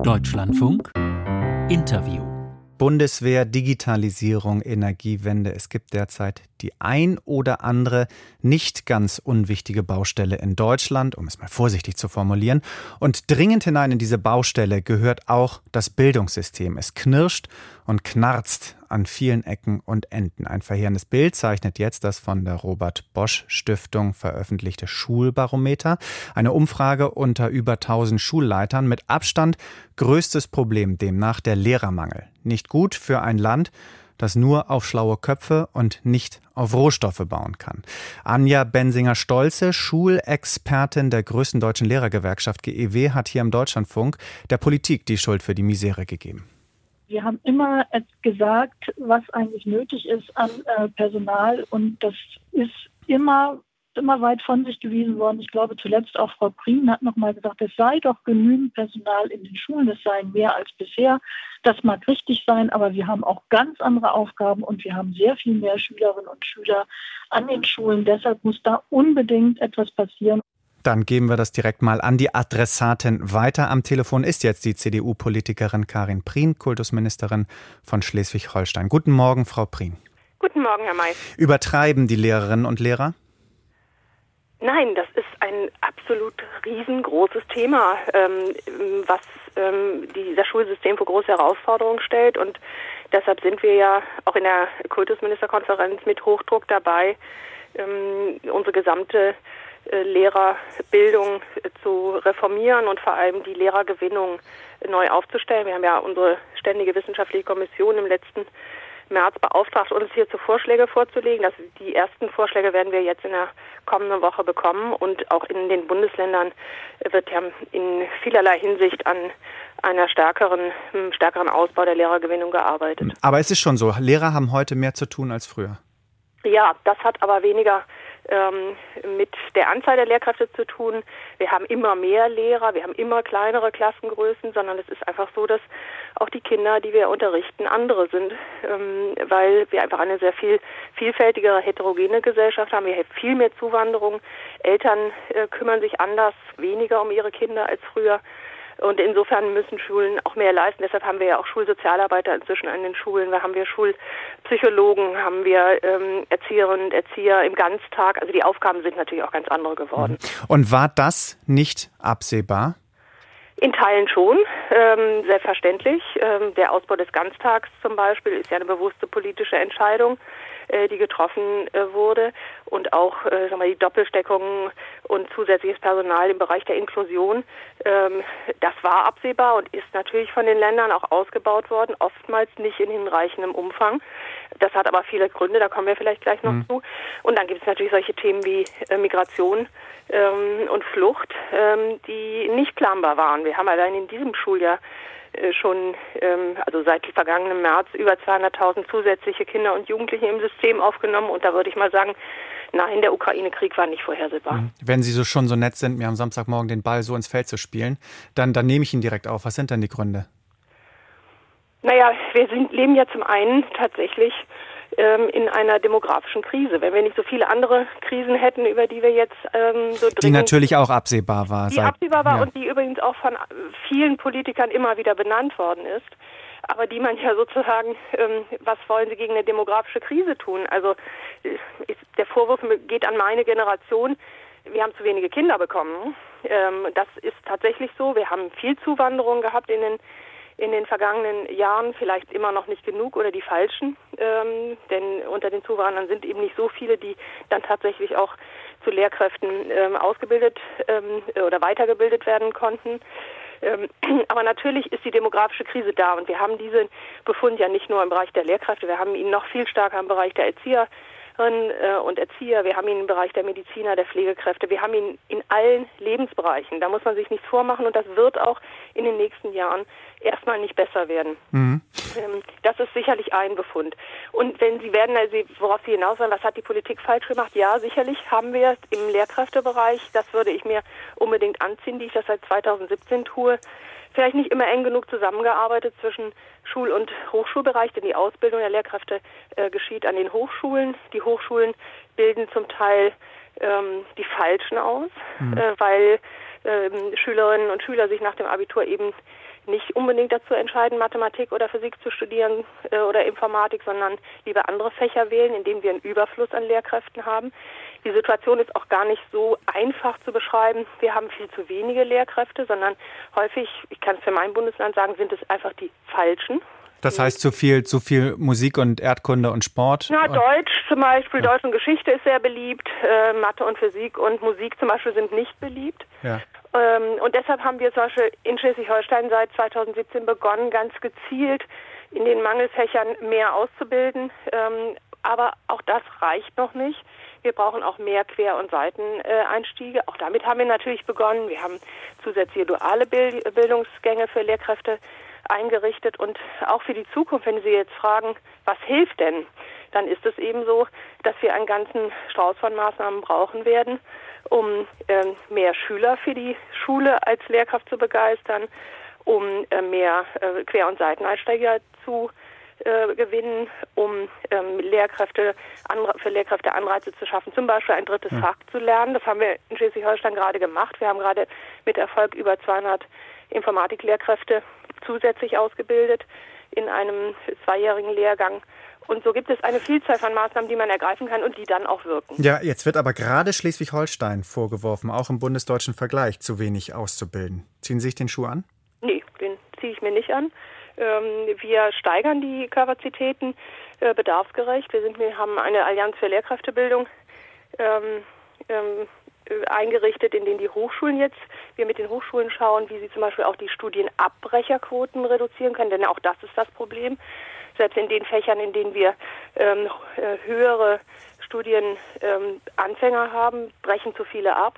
Deutschlandfunk Interview. Bundeswehr, Digitalisierung, Energiewende. Es gibt derzeit die ein oder andere nicht ganz unwichtige Baustelle in Deutschland, um es mal vorsichtig zu formulieren. Und dringend hinein in diese Baustelle gehört auch das Bildungssystem. Es knirscht und knarzt an vielen Ecken und Enden. Ein verheerendes Bild zeichnet jetzt das von der Robert-Bosch-Stiftung veröffentlichte Schulbarometer. Eine Umfrage unter über 1000 Schulleitern. Mit Abstand größtes Problem demnach der Lehrermangel. Nicht gut für ein Land, das nur auf schlaue Köpfe und nicht auf Rohstoffe bauen kann. Anja Bensinger-Stolze, Schulexpertin der größten deutschen Lehrergewerkschaft GEW, hat hier im Deutschlandfunk der Politik die Schuld für die Misere gegeben. Wir haben immer gesagt, was eigentlich nötig ist an Personal, und das ist immer weit von sich gewiesen worden. Ich glaube, zuletzt auch Frau Prien hat noch mal gesagt, es sei doch genügend Personal in den Schulen, es seien mehr als bisher. Das mag richtig sein, aber wir haben auch ganz andere Aufgaben und wir haben sehr viel mehr Schülerinnen und Schüler an den Schulen. Deshalb muss da unbedingt etwas passieren. Dann geben wir das direkt mal an die Adressatin weiter. Am Telefon ist jetzt die CDU-Politikerin Karin Prien, Kultusministerin von Schleswig-Holstein. Guten Morgen, Frau Prien. Guten Morgen, Herr May. Übertreiben die Lehrerinnen und Lehrer? Nein, das ist ein absolut riesengroßes Thema, was das Schulsystem vor große Herausforderungen stellt. Und deshalb sind wir ja auch in der Kultusministerkonferenz mit Hochdruck dabei, unsere gesamte Lehrerbildung zu reformieren und vor allem die Lehrergewinnung neu aufzustellen. Wir haben ja unsere ständige wissenschaftliche Kommission im letzten März beauftragt, uns hierzu Vorschläge vorzulegen. Die ersten Vorschläge werden wir jetzt in der kommenden Woche bekommen, und auch in den Bundesländern wird ja in vielerlei Hinsicht an einer stärkeren Ausbau der Lehrergewinnung gearbeitet. Aber es ist schon so, Lehrer haben heute mehr zu tun als früher. Ja, das hat aber weniger mit der Anzahl der Lehrkräfte zu tun. Wir haben immer mehr Lehrer, wir haben immer kleinere Klassengrößen, sondern es ist einfach so, dass auch die Kinder, die wir unterrichten, andere sind, weil wir einfach eine sehr viel vielfältigere, heterogene Gesellschaft haben. Wir haben viel mehr Zuwanderung. Eltern kümmern sich anders, weniger um ihre Kinder als früher. Und insofern müssen Schulen auch mehr leisten. Deshalb haben wir ja auch Schulsozialarbeiter inzwischen an den Schulen. Da haben wir Schulpsychologen, haben wir Erzieherinnen und Erzieher im Ganztag. Also die Aufgaben sind natürlich auch ganz andere geworden. Und war das nicht absehbar? In Teilen schon, selbstverständlich. Der Ausbau des Ganztags zum Beispiel ist ja eine bewusste politische Entscheidung, die getroffen wurde, und auch die Doppelsteckung und zusätzliches Personal im Bereich der Inklusion. Das war absehbar und ist natürlich von den Ländern auch ausgebaut worden, oftmals nicht in hinreichendem Umfang. Das hat aber viele Gründe, da kommen wir vielleicht gleich noch zu. Und dann gibt es natürlich solche Themen wie Migration und Flucht, die nicht planbar waren. Wir haben allein in diesem Schuljahr schon, also seit vergangenem März, über 200.000 zusätzliche Kinder und Jugendliche im System aufgenommen. Und da würde ich mal sagen, nein, der Ukraine-Krieg war nicht vorhersehbar. Wenn Sie schon so nett sind, mir am Samstagmorgen den Ball so ins Feld zu spielen, dann nehme ich ihn direkt auf. Was sind denn die Gründe? Naja, wir leben ja zum einen tatsächlich in einer demografischen Krise. Wenn wir nicht so viele andere Krisen hätten, über die wir jetzt so dringend... Die natürlich auch absehbar war. Und die übrigens auch von vielen Politikern immer wieder benannt worden ist. Aber die man ja sozusagen, was wollen sie gegen eine demografische Krise tun? Also der Vorwurf geht an meine Generation, wir haben zu wenige Kinder bekommen. Das ist tatsächlich so. Wir haben viel Zuwanderung gehabt in den vergangenen Jahren, vielleicht immer noch nicht genug oder die falschen, denn unter den Zuwanderern sind eben nicht so viele, die dann tatsächlich auch zu Lehrkräften ausgebildet oder weitergebildet werden konnten. Aber natürlich ist die demografische Krise da, und wir haben diesen Befund ja nicht nur im Bereich der Lehrkräfte, wir haben ihn noch viel stärker im Bereich der Erzieherinnen und Erzieher, wir haben ihn im Bereich der Mediziner, der Pflegekräfte, wir haben ihn in allen Lebensbereichen. Da muss man sich nichts vormachen, und das wird auch in den nächsten Jahren erstmal nicht besser werden. Das ist sicherlich ein Befund. Und worauf Sie hinaus wollen, was hat die Politik falsch gemacht? Ja, sicherlich haben wir im Lehrkräftebereich, das würde ich mir unbedingt anziehen, die ich das seit 2017 tue, vielleicht nicht immer eng genug zusammengearbeitet zwischen Schul- und Hochschulbereich, denn die Ausbildung der Lehrkräfte geschieht an den Hochschulen. Die Hochschulen bilden zum Teil die Falschen aus, weil Schülerinnen und Schüler sich nach dem Abitur eben nicht unbedingt dazu entscheiden, Mathematik oder Physik zu studieren oder Informatik, sondern lieber andere Fächer wählen, in denen wir einen Überfluss an Lehrkräften haben. Die Situation ist auch gar nicht so einfach zu beschreiben. Wir haben viel zu wenige Lehrkräfte, sondern häufig, ich kann es für mein Bundesland sagen, sind es einfach die Falschen. Das heißt, zu viel Musik und Erdkunde und Sport? Na, Deutsch zum Beispiel, Deutsch und Geschichte ist sehr beliebt, Mathe und Physik und Musik zum Beispiel sind nicht beliebt. Ja. Und deshalb haben wir zum Beispiel in Schleswig-Holstein seit 2017 begonnen, ganz gezielt in den Mangelfächern mehr auszubilden. Aber auch das reicht noch nicht. Wir brauchen auch mehr Quer- und Seiteneinstiege. Auch damit haben wir natürlich begonnen. Wir haben zusätzliche duale Bildungsgänge für Lehrkräfte eingerichtet. Und auch für die Zukunft, wenn Sie jetzt fragen, was hilft denn, dann ist es eben so, dass wir einen ganzen Strauß von Maßnahmen brauchen werden, um mehr Schüler für die Schule als Lehrkraft zu begeistern, um mehr Quer- und Seiteneinsteiger zu gewinnen, um für Lehrkräfte Anreize zu schaffen, zum Beispiel ein drittes Fach zu lernen. Das haben wir in Schleswig-Holstein gerade gemacht. Wir haben gerade mit Erfolg über 200 Informatiklehrkräfte zusätzlich ausgebildet in einem 2-jährigen Lehrgang. Und so gibt es eine Vielzahl von Maßnahmen, die man ergreifen kann und die dann auch wirken. Ja, jetzt wird aber gerade Schleswig-Holstein vorgeworfen, auch im bundesdeutschen Vergleich zu wenig auszubilden. Ziehen Sie sich den Schuh an? Nee, den ziehe ich mir nicht an. Wir steigern die Kapazitäten bedarfsgerecht. Wir haben eine Allianz für Lehrkräftebildung eingerichtet, in denen die Hochschulen wir mit den Hochschulen schauen, wie sie zum Beispiel auch die Studienabbrecherquoten reduzieren können, denn auch das ist das Problem. Selbst in den Fächern, in denen wir höhere Studienanfänger haben, brechen zu viele ab.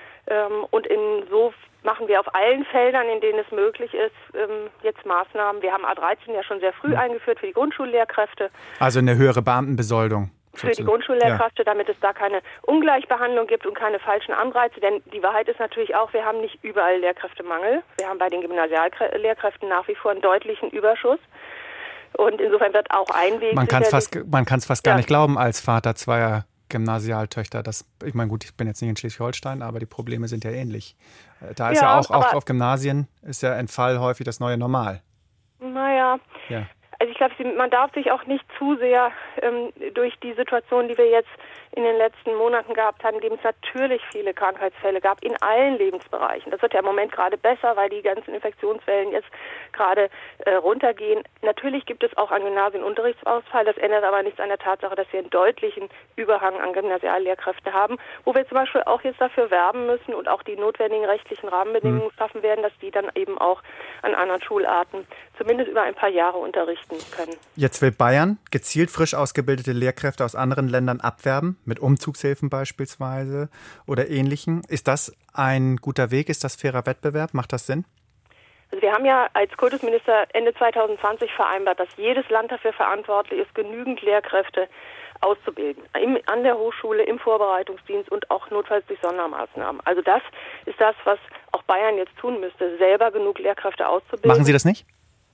Und so machen wir auf allen Feldern, in denen es möglich ist, jetzt Maßnahmen. Wir haben A13 ja schon sehr früh eingeführt für die Grundschullehrkräfte. Also eine höhere Beamtenbesoldung. Für die Grundschullehrkräfte, damit es da keine Ungleichbehandlung gibt und keine falschen Anreize. Denn die Wahrheit ist natürlich auch, wir haben nicht überall Lehrkräftemangel. Wir haben bei den Gymnasiallehrkräften nach wie vor einen deutlichen Überschuss. Und insofern wird auch ein Weg... Man kann es fast gar nicht glauben als Vater zweier Gymnasialtöchter. Ich meine, gut, ich bin jetzt nicht in Schleswig-Holstein, aber die Probleme sind ja ähnlich. Da ist ja auch auf Gymnasien ist ja Entfall häufig das neue Normal. Naja, also ich glaube, man darf sich auch nicht zu sehr durch die Situation, die wir jetzt in den letzten Monaten gehabt haben, in dem es natürlich viele Krankheitsfälle gab, in allen Lebensbereichen. Das wird ja im Moment gerade besser, weil die ganzen Infektionswellen jetzt gerade runtergehen. Natürlich gibt es auch an Gymnasien Unterrichtsausfall. Das ändert aber nichts an der Tatsache, dass wir einen deutlichen Überhang an Gymnasiallehrkräften haben, wo wir zum Beispiel auch jetzt dafür werben müssen und auch die notwendigen rechtlichen Rahmenbedingungen schaffen werden, dass die dann eben auch an anderen Schularten zumindest über ein paar Jahre unterrichten können. Jetzt will Bayern gezielt frisch ausgebildete Lehrkräfte aus anderen Ländern abwerben, mit Umzugshilfen beispielsweise oder Ähnlichem. Ist das ein guter Weg? Ist das fairer Wettbewerb? Macht das Sinn? Also wir haben ja als Kultusminister Ende 2020 vereinbart, dass jedes Land dafür verantwortlich ist, genügend Lehrkräfte auszubilden. An der Hochschule, im Vorbereitungsdienst und auch notfalls durch Sondermaßnahmen. Also das ist das, was auch Bayern jetzt tun müsste, selber genug Lehrkräfte auszubilden. Machen Sie das nicht?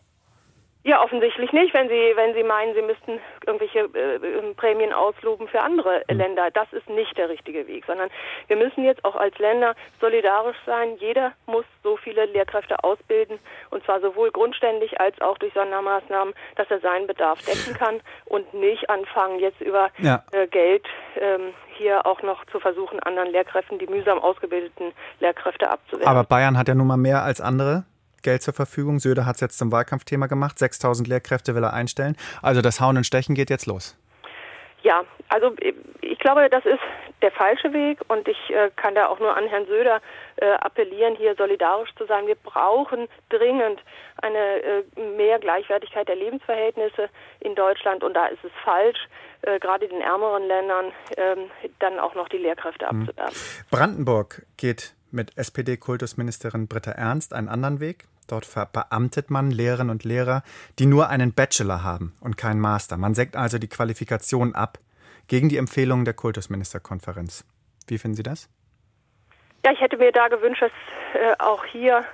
Ja, offensichtlich nicht, wenn Sie meinen, Sie müssten irgendwelche Prämien ausloben für andere Länder. Das ist nicht der richtige Weg, sondern wir müssen jetzt auch als Länder solidarisch sein. Jeder muss so viele Lehrkräfte ausbilden, und zwar sowohl grundständig als auch durch Sondermaßnahmen, dass er seinen Bedarf decken kann und nicht anfangen, jetzt über Geld hier auch noch zu versuchen, anderen Lehrkräften die mühsam ausgebildeten Lehrkräfte abzuwerben. Aber Bayern hat ja nun mal mehr als andere Geld zur Verfügung. Söder hat es jetzt zum Wahlkampfthema gemacht. 6.000 Lehrkräfte will er einstellen. Also das Hauen und Stechen geht jetzt los. Ja, also ich glaube, das ist der falsche Weg und ich kann da auch nur an Herrn Söder appellieren, hier solidarisch zu sein. Wir brauchen dringend eine mehr Gleichwertigkeit der Lebensverhältnisse in Deutschland und da ist es falsch, gerade in den ärmeren Ländern dann auch noch die Lehrkräfte abzuwerben. Brandenburg geht mit SPD-Kultusministerin Britta Ernst einen anderen Weg. Dort verbeamtet man Lehrerinnen und Lehrer, die nur einen Bachelor haben und keinen Master. Man senkt also die Qualifikation ab, gegen die Empfehlungen der Kultusministerkonferenz. Wie finden Sie das? Ja, ich hätte mir da gewünscht, dass auch hier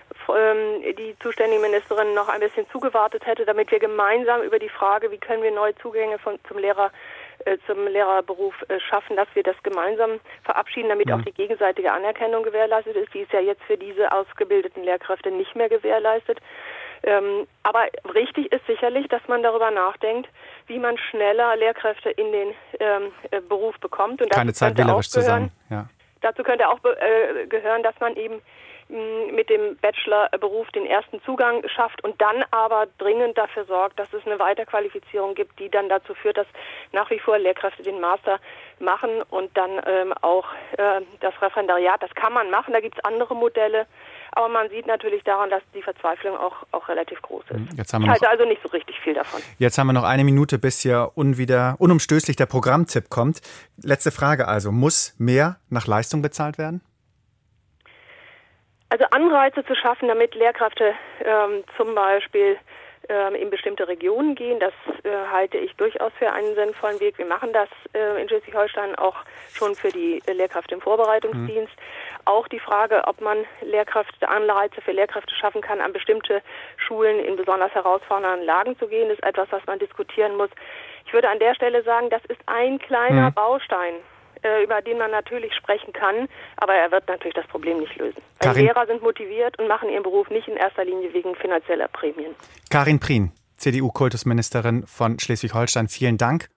die zuständige Ministerin noch ein bisschen zugewartet hätte, damit wir gemeinsam über die Frage, wie können wir neue Zugänge zum Lehrerberuf zum Lehrerberuf schaffen, dass wir das gemeinsam verabschieden, damit auch die gegenseitige Anerkennung gewährleistet ist. Die ist ja jetzt für diese ausgebildeten Lehrkräfte nicht mehr gewährleistet. Aber richtig ist sicherlich, dass man darüber nachdenkt, wie man schneller Lehrkräfte in den Beruf bekommt. Und keine Zeit wählerisch zu sein. Ja. Dazu könnte auch gehören, dass man eben mit dem Bachelorberuf den ersten Zugang schafft und dann aber dringend dafür sorgt, dass es eine Weiterqualifizierung gibt, die dann dazu führt, dass nach wie vor Lehrkräfte den Master machen und dann auch das Referendariat. Das kann man machen, da gibt es andere Modelle. Aber man sieht natürlich daran, dass die Verzweiflung auch relativ groß ist. Ich halte also nicht so richtig viel davon. Jetzt haben wir noch eine Minute, bis hier unumstößlich der Programmtipp kommt. Letzte Frage also, muss mehr nach Leistung bezahlt werden? Also Anreize zu schaffen, damit Lehrkräfte zum Beispiel in bestimmte Regionen gehen, das halte ich durchaus für einen sinnvollen Weg. Wir machen das in Schleswig-Holstein auch schon für die Lehrkräfte im Vorbereitungsdienst. Auch die Frage, ob man Anreize für Lehrkräfte schaffen kann, an bestimmte Schulen in besonders herausfordernden Lagen zu gehen, ist etwas, was man diskutieren muss. Ich würde an der Stelle sagen, das ist ein kleiner Baustein, über den man natürlich sprechen kann, aber er wird natürlich das Problem nicht lösen. Weil Lehrer sind motiviert und machen ihren Beruf nicht in erster Linie wegen finanzieller Prämien. Karin Prien, CDU-Kultusministerin von Schleswig-Holstein, vielen Dank.